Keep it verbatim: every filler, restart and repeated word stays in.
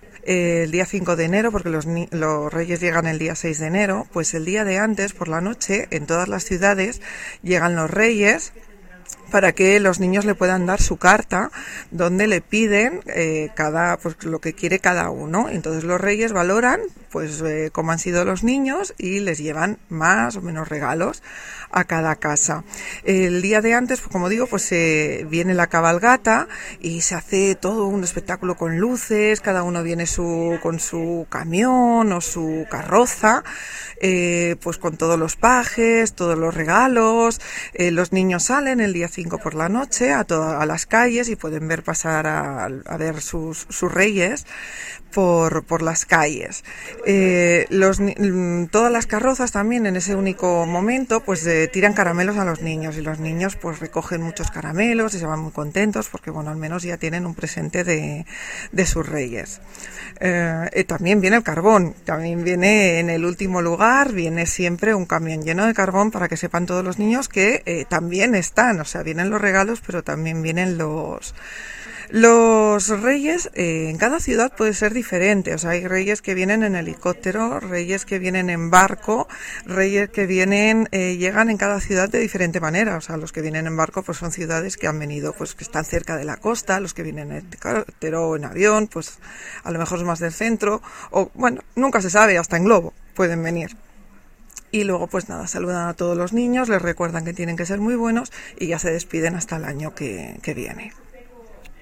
El día cinco de enero, porque los, los Reyes llegan el día seis de enero, pues el día de antes, por la noche, en todas las ciudades llegan los Reyes para que los niños le puedan dar su carta donde le piden eh, cada pues lo que quiere cada uno. Entonces los Reyes valoran pues eh, cómo han sido los niños y les llevan más o menos regalos a cada casa. El día de antes, como digo, pues eh, viene la cabalgata y se hace todo un espectáculo con luces, cada uno viene su con su camión o su carroza, eh, pues con todos los pajes, todos los regalos. Eh, los niños salen el día cinco por la noche a, todas a las calles y pueden ver pasar a, a ver sus, sus reyes por, por las calles. Eh, los, todas las carrozas también en ese único momento pues eh, tiran caramelos a los niños y los niños pues recogen muchos caramelos y se van muy contentos porque bueno, al menos ya tienen un presente de, de sus reyes. Eh, eh, también viene el carbón, también viene en el último lugar, viene siempre un camión lleno de carbón para que sepan todos los niños que eh, también están, o sea, vienen los regalos pero también vienen los... Los reyes eh, en cada ciudad puede ser diferente, o sea, hay reyes que vienen en helicóptero, reyes que vienen en barco, reyes que vienen, eh, llegan en cada ciudad de diferente manera, o sea, los que vienen en barco pues son ciudades que han venido, pues que están cerca de la costa, los que vienen en helicóptero o en avión, pues a lo mejor es más del centro, o bueno, nunca se sabe, hasta en globo pueden venir. Y luego pues nada, saludan a todos los niños, les recuerdan que tienen que ser muy buenos y ya se despiden hasta el año que, que viene.